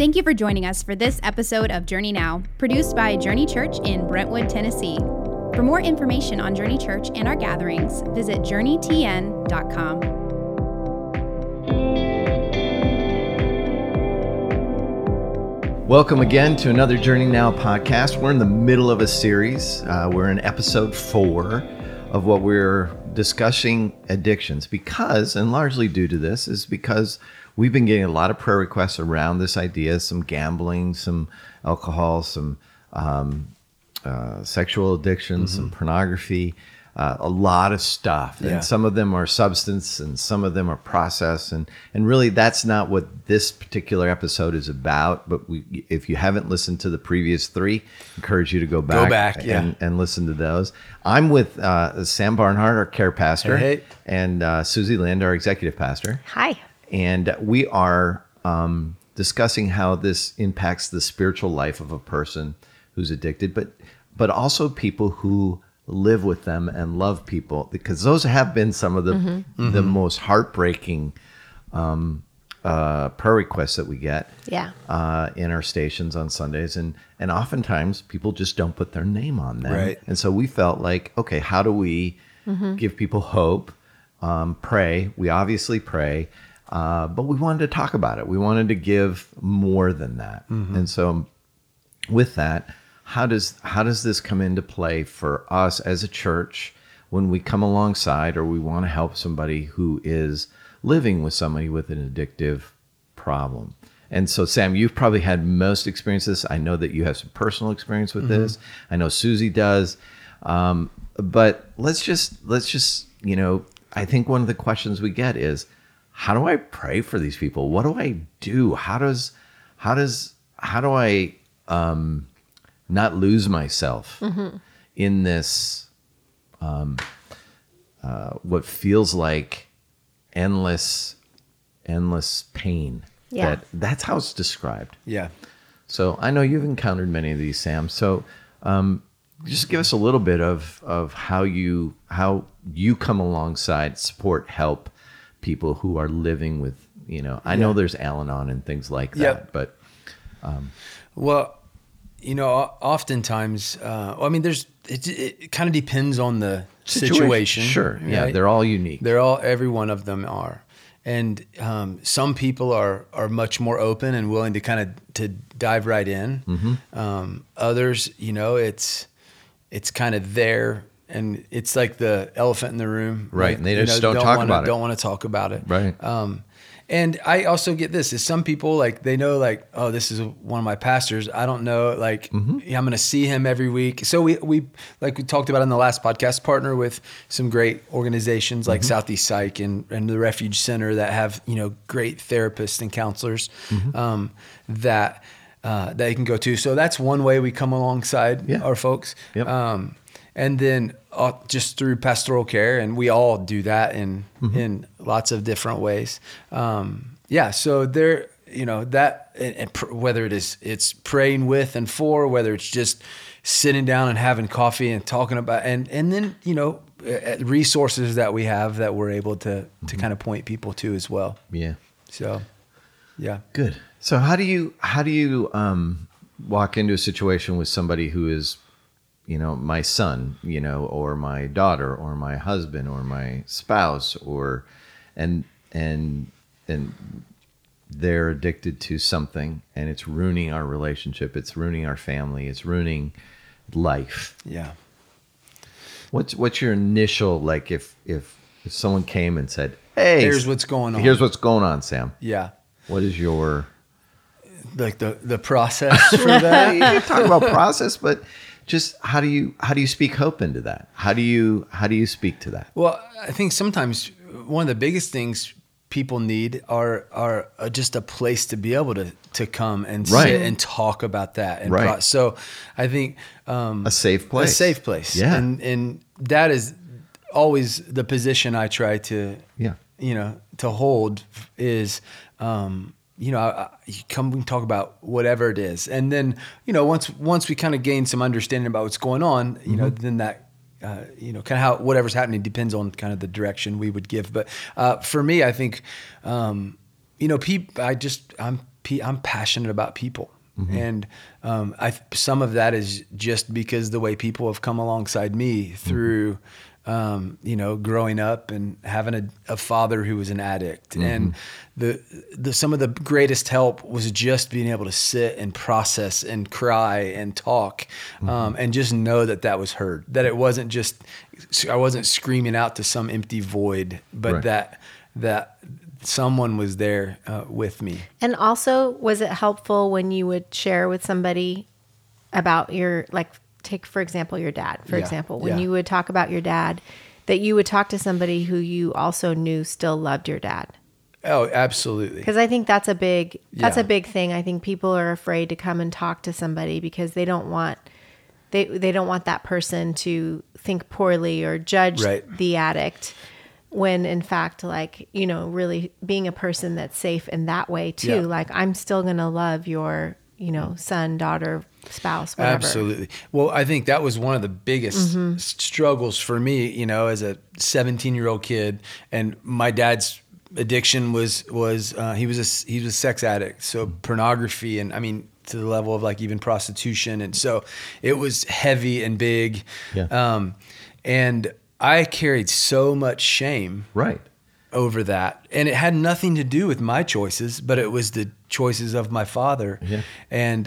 Thank you for joining us for this episode of Journey Now, produced by Journey Church in Brentwood, Tennessee. For more information on Journey Church and our gatherings, visit journeytn.com. Welcome again to another Journey Now podcast. We're in the middle of a series. We're in episode 4 of what we're discussing addictions because, and largely due to this, is because we've been getting a lot of prayer requests around this idea, some gambling, some alcohol, some sexual addictions, some pornography, a lot of stuff. Yeah. And some of them are substance and some of them are process. And really, that's not what this particular episode is about. But if you haven't listened to the previous 3, encourage you to go back, and listen to those. I'm with Sam Barnhart, our care pastor, Hey. and Susie Lind, our executive pastor. Hi. And we are discussing how this impacts the spiritual life of a person who's addicted, but also people who live with them and love people, because those have been some of the most heartbreaking prayer requests that we get in our stations on Sundays. And oftentimes people just don't put their name on them. Right. And so we felt like, okay, how do we give people hope? Pray. We obviously pray. But we wanted to talk about it. We wanted to give more than that. And so with that, how does this come into play for us as a church when we come alongside or we want to help somebody who is living with somebody with an addictive problem? And so, Sam, you've probably had most experience with this. I know that you have some personal experience with this. I know Susie does. But let's just, I think one of the questions we get is, how do I pray for these people? What do I do? How do I not lose myself in this what feels like endless pain? Yeah. That's how it's described. Yeah. So I know you've encountered many of these, Sam. So just give us a little bit of how you come alongside, support, help people who are living with, I know there's Al-Anon and things like that, but well, oftentimes, it kind of depends on the situation. Sure. Right? Yeah. They're all unique. Every one of them are. And some people are much more open and willing to to dive right in. Others, it's kind of there. And it's like the elephant in the room. Right. Like, And they just don't talk about it. Don't want to talk about it. Right. And I also get this, is some people, they know, oh, this is one of my pastors. I don't know, I'm going to see him every week. So we like we talked about in the last podcast, partner with some great organizations like Southeast Psych and the Refuge Center that have, great therapists and counselors that they can go to. So that's one way we come alongside our folks. Yep. And then just through pastoral care, and we all do that in lots of different ways. So there, that, and whether it's praying with and for, whether it's just sitting down and having coffee and talking about, and then, resources that we have that we're able to kind of point people to as well. Yeah. So, yeah. Good. So how do you walk into a situation with somebody who is, my son, or my daughter, or my husband, or my spouse, and they're addicted to something, and it's ruining our relationship, it's ruining our family, it's ruining life. Yeah. What's your initial, if someone came and said, "Hey, here's what's going on. Here's what's going on, Sam." Yeah. What is your the process for that? You can talk about process, but just how do you speak hope into that? How do you speak to that? Well, I think sometimes one of the biggest things people need are just a place to be able to come and sit and talk about that. And so I think a safe place. Yeah. And that is always the position I try to to hold is you come and talk about whatever it is. And then, once we kind of gain some understanding about what's going on, then that, kind of how whatever's happening depends on kind of the direction we would give. But for me, I think, I'm I'm passionate about people. And some of that is just because the way people have come alongside me through, growing up and having a father who was an addict. And some of the greatest help was just being able to sit and process and cry and talk, and just know that was heard, that it wasn't just, I wasn't screaming out to some empty void, but that someone was there with me. And also, was it helpful when you would share with somebody about your, take, for example, your dad, when you would talk about your dad, that you would talk to somebody who you also knew still loved your dad? Oh, absolutely. Because I think that's a big thing. I think people are afraid to come and talk to somebody because they don't want that person to think poorly or judge the addict, when in fact, really being a person that's safe in that way too. Yeah. I'm still going to love your, son, daughter, spouse, whatever. Absolutely. Well, I think that was one of the biggest struggles for me, as a 17-year-old kid. And my dad's addiction was he was a sex addict. So pornography, and to the level of even prostitution. And so it was heavy and big. Yeah. And I carried so much shame over that. And it had nothing to do with my choices, but it was the choices of my father. Yeah. And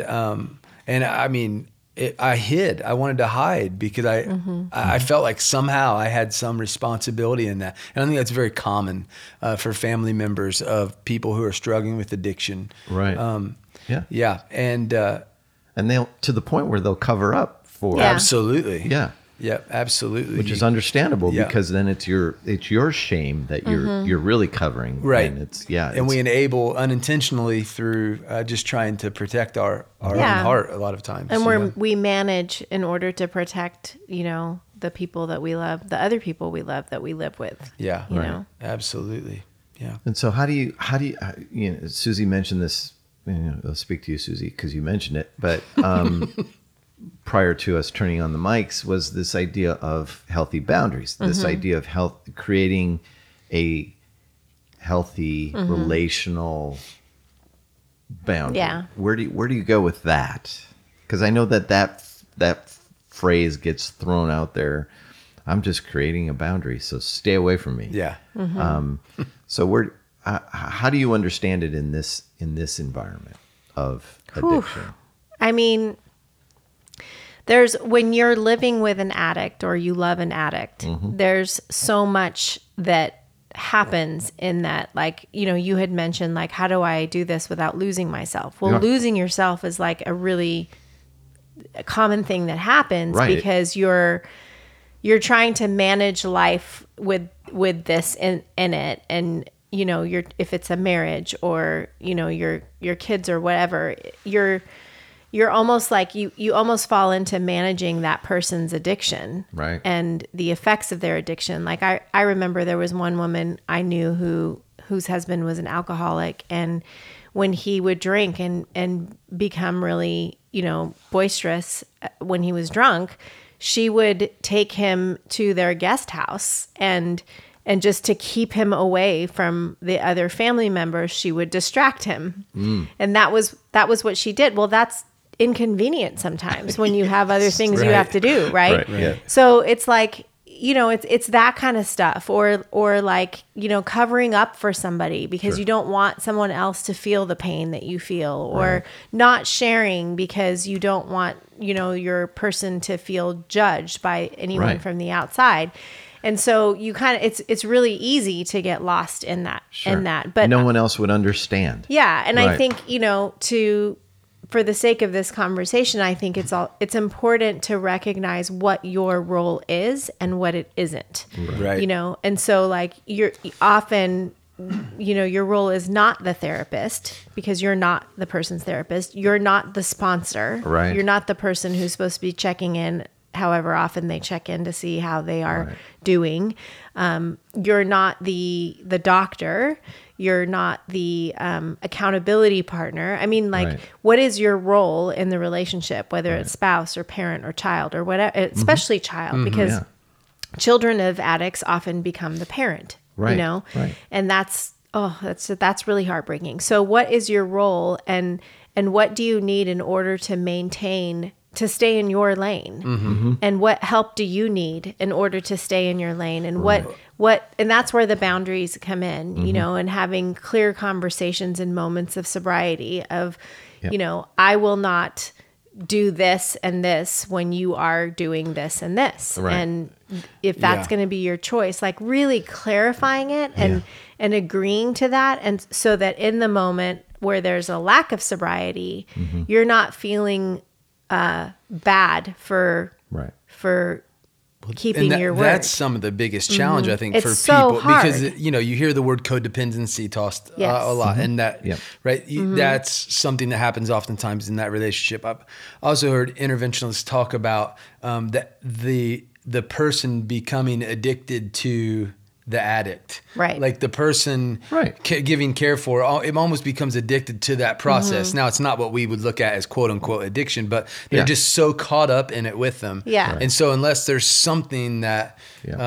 I hid. I wanted to hide because I felt like somehow I had some responsibility in that. And I think that's very common for family members of people who are struggling with addiction. Right. Yeah. And they'll, to the point where they'll cover up for. Yeah. Absolutely. Yeah. Yeah, absolutely. Which is understandable because then it's your shame that you're really covering. Right. And we enable unintentionally through just trying to protect our own heart a lot of times. And we manage in order to protect, the people that we love, the other people we love that we live with. Yeah. You know? Absolutely. Yeah. And so how do you Susie mentioned this, I'll speak to you, Susie, because you mentioned it, but prior to us turning on the mics was this idea of healthy boundaries, this idea of creating a healthy relational boundary. Yeah. Where do you go with that? Because I know that phrase gets thrown out there. I'm just creating a boundary, so stay away from me. Yeah. So how do you understand it in this environment of addiction? When you're living with an addict or you love an addict, there's so much that happens in that, you had mentioned, how do I do this without losing myself? Well, losing yourself is a really common thing that happens because you're trying to manage life with this in it. And, if it's a marriage or, your kids or whatever, you're almost you almost fall into managing that person's addiction and the effects of their addiction. I remember there was one woman I knew whose husband was an alcoholic, and when he would drink and become really, boisterous when he was drunk, she would take him to their guest house and just to keep him away from the other family members, she would distract him. And that was what she did. Well, that's inconvenient sometimes when you have other things you have to do, right? Yeah. So it's it's that kind of stuff, or covering up for somebody because you don't want someone else to feel the pain that you feel, or not sharing because you don't want your person to feel judged by anyone from the outside. And so you it's really easy to get lost in that, but no one else would understand. Yeah. And I think, for the sake of this conversation, I think it's important to recognize what your role is and what it isn't. Right. And so you're often, your role is not the therapist because you're not the person's therapist. You're not the sponsor. Right. You're not the person who's supposed to be checking in however often they check in to see how they are doing. You're not the doctor. You're not the accountability partner. What is your role in the relationship, whether it's spouse or parent or child or whatever, especially child, because children of addicts often become the parent, Right. And that's Oh, that's really heartbreaking. So what is your role, and what do you need in order to stay in your lane? And what help do you need in order to stay in your lane? And and that's where the boundaries come in, you know, and having clear conversations in moments of sobriety of, you know, I will not do this and this when you are doing this and this. Right. And if that's going to be your choice, like really clarifying it and agreeing to that. And so that in the moment where there's a lack of sobriety, you're not feeling bad for keeping your word. That's some of the biggest challenge, I think, It's for so people, hard. because you know, you hear the word codependency tossed a lot, and that that's something that happens oftentimes in that relationship. I've also heard interventionalists talk about that the person becoming addicted to the addict, right? Like the person giving care for, it almost becomes addicted to that process. Now, it's not what we would look at as quote unquote addiction, but they're just so caught up in it with them. And so unless there's something that,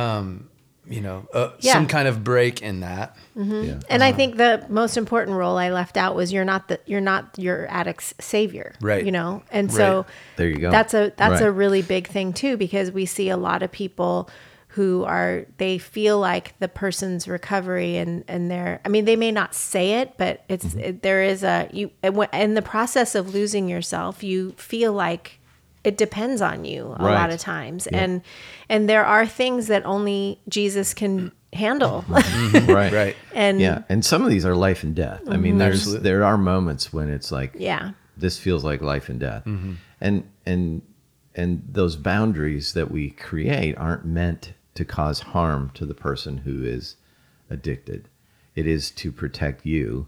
you know, some kind of break in that. And I think the most important role I left out was you're not your addict's savior, right? You know, and so there you go. That's a really big thing too, because we see a lot of people who they feel like the person's recovery and they may not say it, but there is in the process of losing yourself, you feel like it depends on you a lot of times. And there are things that only Jesus can handle. Right. And and some of these are life and death. I mean, there are moments when it's like, this feels like life and death. And those boundaries that we create aren't meant to cause harm to the person who is addicted. It is to protect you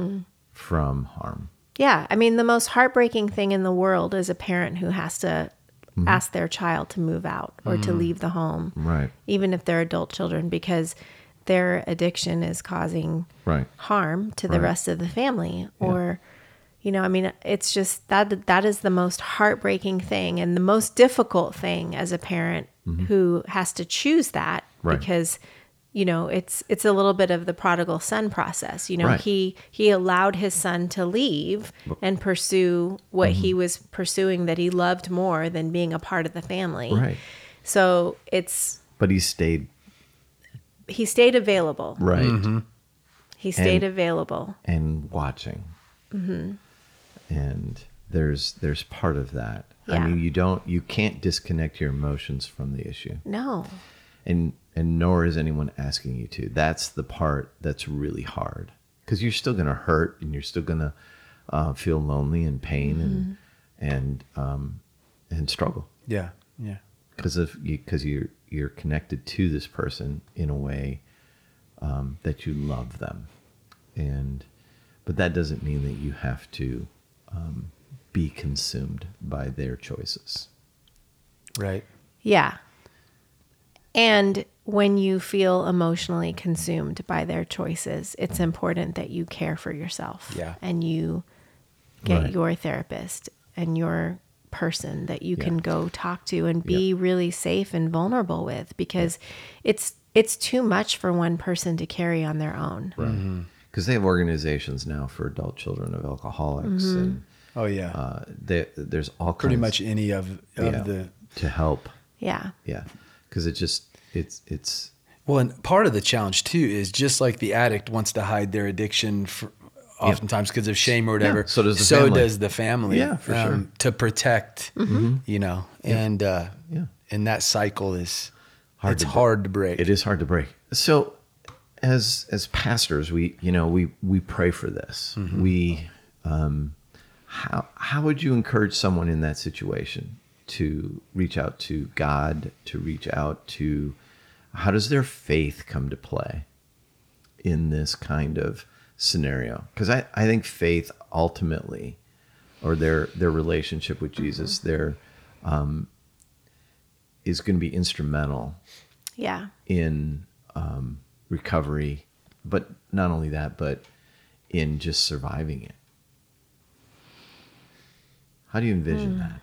from harm. Yeah. I mean, the most heartbreaking thing in the world is a parent who has to ask their child to move out or to leave the home. Right. Even if they're adult children, because their addiction is causing harm to the rest of the family. Or, you know, I mean, it's just that is the most heartbreaking thing and the most difficult thing as a parent who has to choose that because, you know, it's a little bit of the prodigal son process. You know, he allowed his son to leave and pursue what he was pursuing that he loved more than being a part of the family. Right. So but he stayed available. Right. He stayed available. And watching. And there's part of that. I mean, you can't disconnect your emotions from the issue. No. And nor is anyone asking you to. That's the part that's really hard, because you're still going to hurt and you're still going to feel lonely and pain and struggle. Yeah. Because you're connected to this person in a way that you love them, but that doesn't mean that you have to be consumed by their choices. Right. Yeah. And when you feel emotionally consumed by their choices, it's important that you care for yourself. Yeah. And you get your therapist and your person that you can go talk to and be really safe and vulnerable with, because it's too much for one person to carry on their own. Right. Because they have organizations now for adult children of alcoholics and there's all kinds, pretty much any of the to help. Yeah. Because it's well, and part of the challenge too is just like the addict wants to hide their addiction oftentimes because of shame or whatever. So does the family. Yeah, for sure. To protect, you know, and that cycle is hard to break. It is hard to break. So as pastors, we pray for this. We how would you encourage someone in that situation to reach out to God, to reach out to, how does their faith come to play in this kind of scenario? Because I think faith ultimately, or their relationship with Jesus, is going to be instrumental in recovery, but not only that, but in just surviving it. How do you envision that?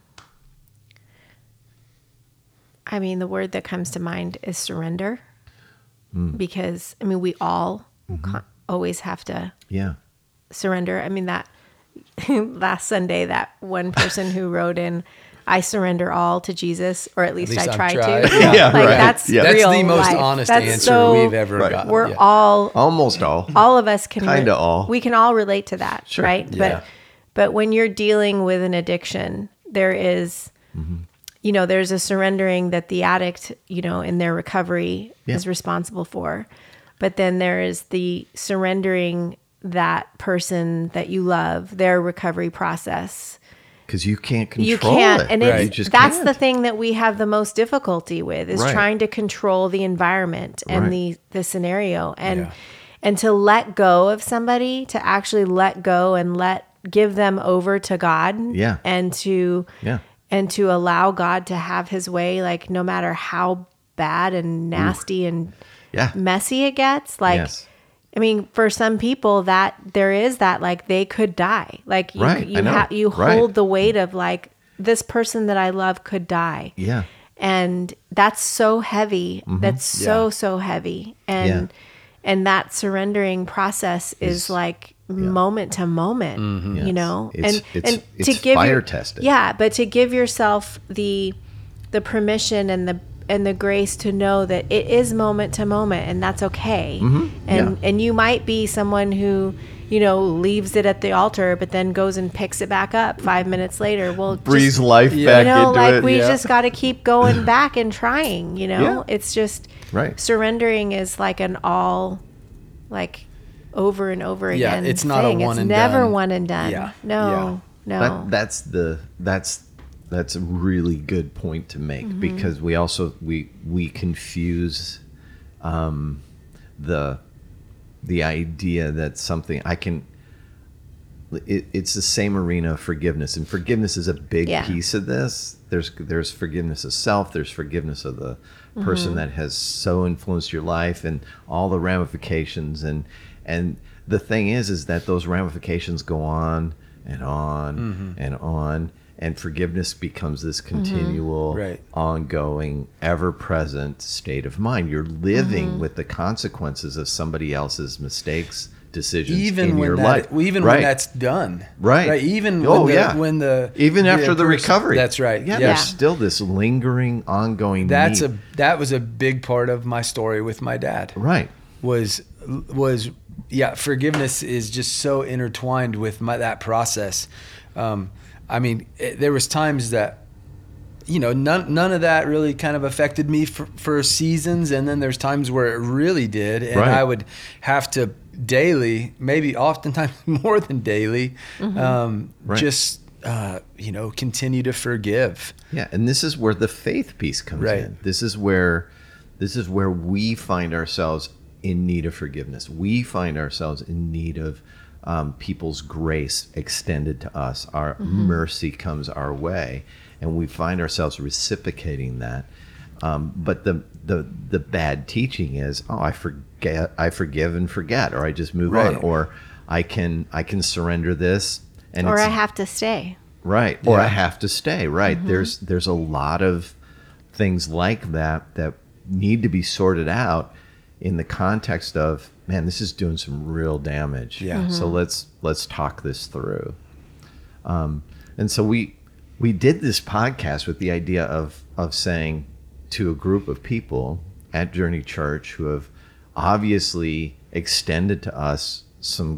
I mean, the word that comes to mind is surrender, because I mean, we all always have to Yeah. surrender. I mean, that last Sunday, that one person who wrote in, I surrender all to Jesus, or at least I I've try tried. to. Yeah, like right. that's Yeah. That's real the most life. honest That's answer so- we've ever Right. gotten. We're Yeah. Almost all. all of us can Kinda all. we can all relate to that, Sure. right? Yeah. But when you're dealing with an addiction, there is there's a surrendering that the addict, in their recovery Yeah. is responsible for. But then there is the surrendering that person that you love, their recovery process. Because you can't control You can't, it. and Right. You it's just that's can't. the thing that we have the most difficulty with is Right. trying to control the environment and Right. the scenario and Yeah. and to let go of somebody, to actually let go and give them over to God, Yeah. and to Yeah. allow God to have His way, like no matter how bad and nasty and Yeah. messy it gets, like. Yes. I mean, for some people, that there is that like they could die. Like you, Right, I know. you Right. hold the weight of like this person that I love could die, Yeah. and that's so heavy. That's so heavy, and that surrendering process is like moment to moment, Yes. It's- and it's to give fire tested. Yeah, but to give yourself the permission and the grace to know that it is moment to moment, and that's okay. And you might be someone who leaves it at the altar, but then goes and picks it back up 5 minutes later. Well, Breathe just, life back into like it. we Yeah. just got to keep going back and trying. Yeah. It's just Right. surrendering is like an all, like over and over Yeah, again. it's not a thing. one It's and never done. one and done. Yeah. No. That's a really good point to make, because we also we confuse the idea that something it's the same arena of forgiveness, and forgiveness is a big Yeah. piece of this. There's forgiveness of self, there's forgiveness of the person that has so influenced your life, and all the ramifications, and the thing is that those ramifications go on and on and on, and forgiveness becomes this continual, Right. ongoing, ever-present state of mind. You're living with the consequences of somebody else's mistakes, decisions Even in when your that, life. even Right. when that's done, Right. Even Oh, when yeah. Even after the person- recovery. That's right. Yeah, Yeah. there's still this lingering, ongoing That need. was a big part of my story with my dad. Right. Was forgiveness is just so intertwined with that process. I mean, there was times that none of that really kind of affected me for seasons, and then there's times where it really did, and Right. I would have to daily, maybe oftentimes more than daily, Right. just continue to forgive. Yeah, and this is where the faith piece comes Right. in. This is where we find ourselves in need of forgiveness. We find ourselves in need of people's grace extended to us. Our mercy comes our way, and we find ourselves reciprocating that. But the bad teaching is, I forgive and forget, or I just move on, Right. or I can surrender this, and or it's, I have to stay. right, or I Yeah. have to stay. Right. There's a lot of things like that need to be sorted out in the context of, man, this is doing some real damage. Yeah. So let's talk this through. And so we did this podcast with the idea of saying to a group of people at Journey Church who have obviously extended to us some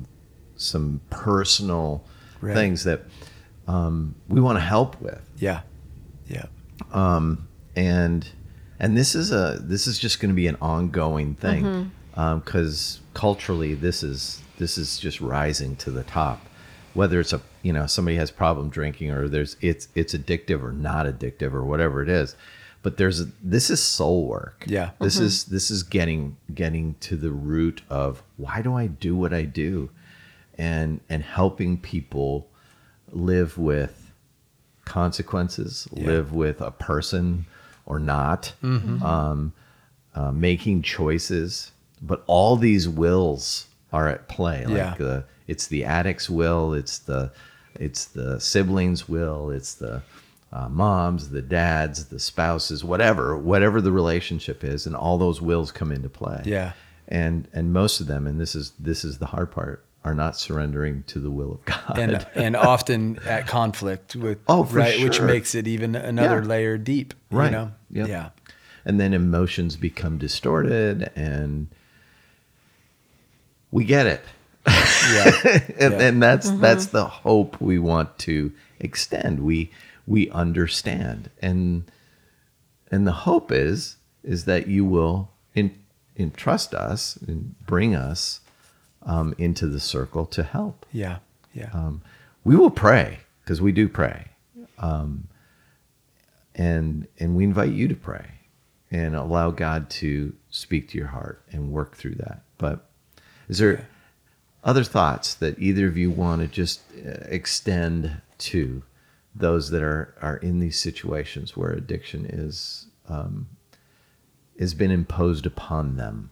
personal Right. things that we want to help with. Yeah. Yeah. And this is just going to be an ongoing thing, because culturally this is just rising to the top. Whether it's somebody has problem drinking, or it's addictive or not addictive, or whatever it is, but this is soul work. Yeah. This is getting to the root of, why do I do what I do, and helping people live with consequences, live with a person or not, making choices. But all these wills are at play. Like it's the addict's will, it's the siblings' will, it's the moms, the dads, the spouses, whatever the relationship is, and all those wills come into play. Yeah. And most of them, and this is the hard part, are not surrendering to the will of God. And often at conflict with, Oh, for which sure. makes it even another Yeah. layer deep, Right. you know? Yep. Yeah. And then emotions become distorted, and we get it. Yeah. And that's the hope we want to extend. We understand, and the hope is that you will entrust us and bring us into the circle to help. Yeah. Yeah. We will pray, because we do pray, and we invite you to pray and allow God to speak to your heart and work through that. But is there other thoughts that either of you want to just extend to those that are in these situations where addiction has been imposed upon them,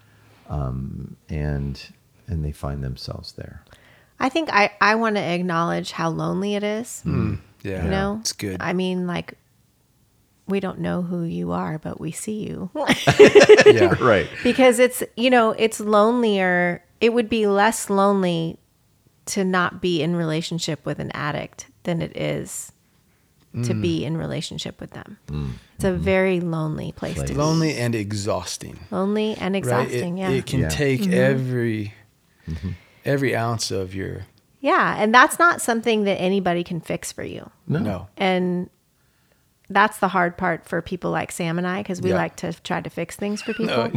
and they find themselves there? I think I want to acknowledge how lonely it is. Yeah. You know, It's good. I mean, like, we don't know who you are, but we see you. Yeah. Right. Because it's, you know, it's lonelier. It would be less lonely to not be in relationship with an addict than it is to be in relationship with them. It's a very lonely place to be. Lonely and exhausting. Lonely and exhausting, Right? It can Yeah. take every ounce of your, Yeah, and that's not something that anybody can fix for you. no. And that's the hard part for people like Sam and I, because we Yeah. like to try to fix things for people.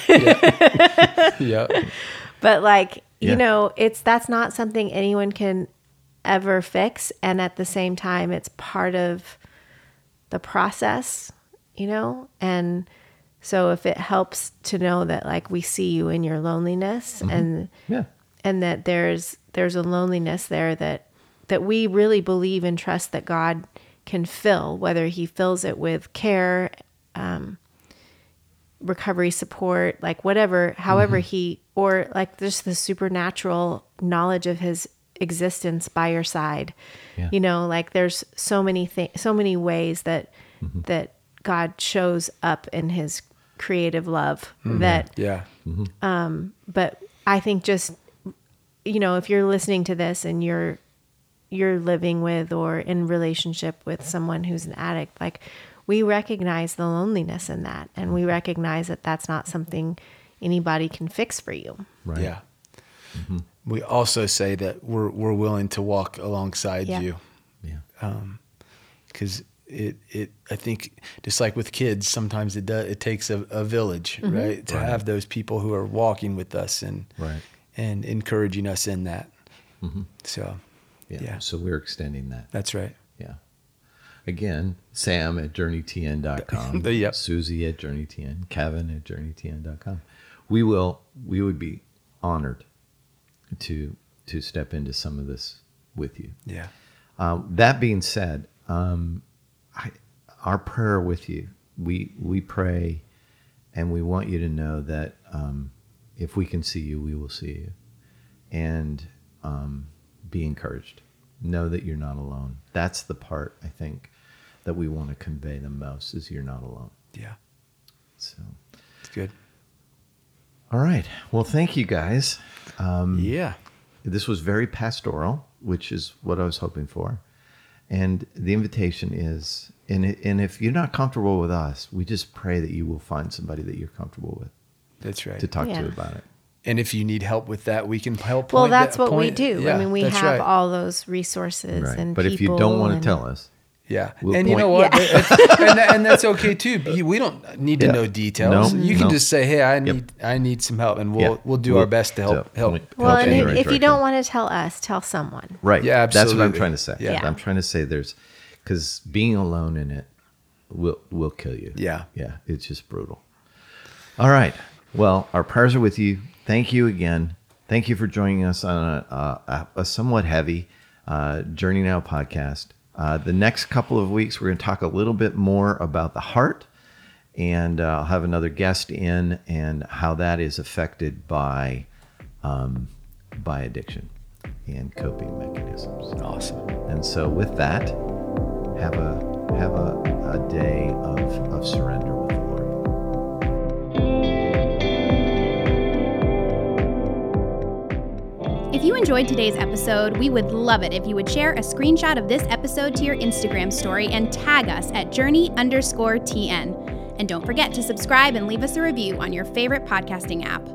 Yeah. But like, Yeah. you know, that's not something anyone can ever fix. And at the same time, it's part of the process, you know? And so if it helps to know that like we see you in your loneliness and Yeah. that there's a loneliness there that we really believe and trust that God can fill, whether he fills it with care, recovery support, like whatever, however or like just the supernatural knowledge of his existence by your side. Yeah. You know, like there's so many ways that God shows up in his creative love that, Yeah. but I think just, you know, if you're listening to this and you're living with or in relationship with someone who's an addict, like we recognize the loneliness in that. And we recognize that that's not something anybody can fix for you. Right. Yeah. We also say that we're willing to walk alongside Yeah. you. Yeah. Because I think just like with kids, sometimes it takes a village, right? To have those people who are walking with us and Right. and encouraging us in that. So, Yeah. yeah, So we're extending that. that's right. Yeah. Again, Sam at journeytn.com. Yep. Susie at journeytn. Kevin at journeytn.com. We would be honored to step into some of this with you. Yeah. That being said, our prayer with you, we pray, and we want you to know that if we can see you, we will see you, and be encouraged. Know that you're not alone. That's the part I think that we want to convey the most, is you're not alone. Yeah. So, It's good. all right. Well, thank you guys. Yeah. This was very pastoral, which is what I was hoping for. And the invitation is, and if you're not comfortable with us, we just pray that you will find somebody that you're comfortable with That's right. to talk Yeah. to about it. And if you need help with that, we can help. Well, point that's that- what we point- do. Yeah, I mean, we that's have right. all those resources Right. and But people. if you don't want to and- tell us, Yeah. We'll And you know point- what? and that's okay too. We don't need to Yeah. know details. No, You can no. just say, "Hey, I need some help," and we'll do our best to help. Well, Well, help and you in if, the right if you direction. don't want to tell us, tell someone. Right. Yeah, That's what I'm absolutely. trying to say. Yeah. I'm trying to say because being alone in it will kill you. Yeah. Yeah. It's just brutal. All right. Well, our prayers are with you. Thank you again. Thank you for joining us on a somewhat heavy Journey Now podcast. The next couple of weeks, we're going to talk a little bit more about the heart, and I'll have another guest in and how that is affected by addiction and coping mechanisms. Awesome. And so with that, have a day of surrender with the Lord. If you enjoyed today's episode, we would love it if you would share a screenshot of this episode to your Instagram story and tag us at journey_TN. And don't forget to subscribe and leave us a review on your favorite podcasting app.